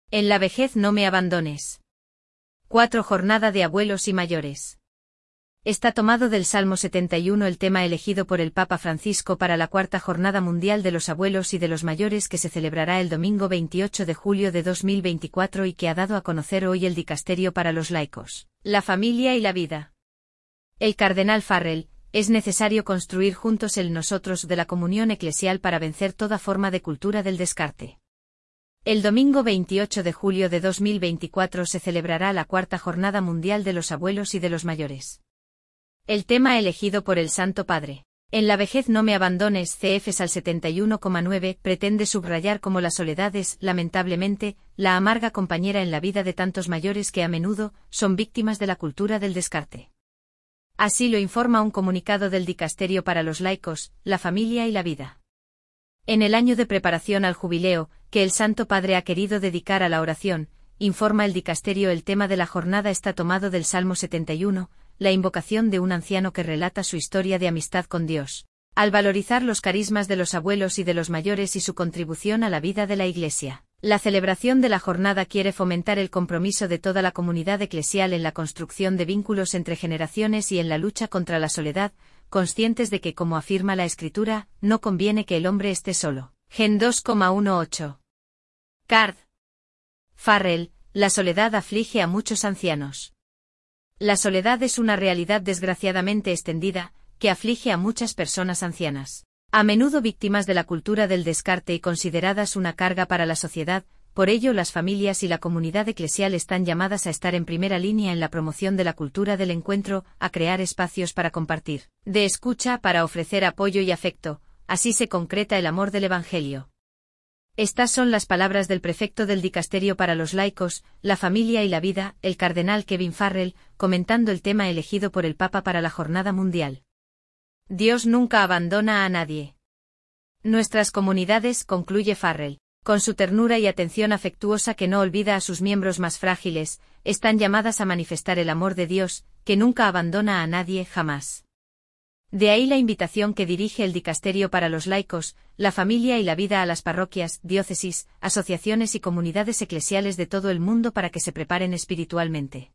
En la vejez no me abandones. 4 Jornada de abuelos y mayores. Está tomado del Salmo 71 el tema elegido por el Papa Francisco para la 4ª Jornada Mundial de los Abuelos y de los Mayores que se celebrará el domingo 28 de julio de 2024 y que ha dado a conocer hoy el Dicasterio para los Laicos, la Familia y la Vida. El cardenal Farrell: es necesario construir juntos el nosotros de la comunión eclesial para vencer toda forma de cultura del descarte. El domingo 28 de julio de 2024 se celebrará la 4ª Jornada Mundial de los Abuelos y de los Mayores. El tema elegido por el Santo Padre, En la vejez no me abandones, CFs al 71,9, pretende subrayar cómo la soledad es, lamentablemente, la amarga compañera en la vida de tantos mayores que a menudo son víctimas de la cultura del descarte. Así lo informa un comunicado del Dicasterio para los Laicos, la Familia y la Vida. En el año de preparación al jubileo, que el Santo Padre ha querido dedicar a la oración, informa el Dicasterio, el tema de la jornada está tomado del Salmo 71, la invocación de un anciano que relata su historia de amistad con Dios, al valorizar los carismas de los abuelos y de los mayores y su contribución a la vida de la Iglesia. La celebración de la jornada quiere fomentar el compromiso de toda la comunidad eclesial en la construcción de vínculos entre generaciones y en la lucha contra la soledad, conscientes de que, como afirma la Escritura, no conviene que el hombre esté solo. Gen 2,18. Card. Farrell: la soledad aflige a muchos ancianos. La soledad es una realidad desgraciadamente extendida, que aflige a muchas personas ancianas, a menudo víctimas de la cultura del descarte y consideradas una carga para la sociedad. Por ello, las familias y la comunidad eclesial están llamadas a estar en primera línea en la promoción de la cultura del encuentro, a crear espacios para compartir, de escucha, para ofrecer apoyo y afecto. Así se concreta el amor del Evangelio. Estas son las palabras del prefecto del Dicasterio para los Laicos, la Familia y la Vida, el cardenal Kevin Farrell, comentando el tema elegido por el Papa para la Jornada Mundial. Dios nunca abandona a nadie. Nuestras comunidades, concluye Farrell, con su ternura y atención afectuosa que no olvida a sus miembros más frágiles, están llamadas a manifestar el amor de Dios, que nunca abandona a nadie jamás. De ahí la invitación que dirige el Dicasterio para los Laicos, la Familia y la Vida a las parroquias, diócesis, asociaciones y comunidades eclesiales de todo el mundo para que se preparen espiritualmente.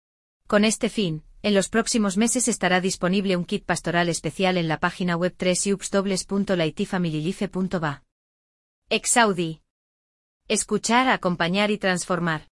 Con este fin, en los próximos meses estará disponible un kit pastoral especial en la página web www.laitifamilielife.va. Exaudi. Escuchar, acompañar y transformar.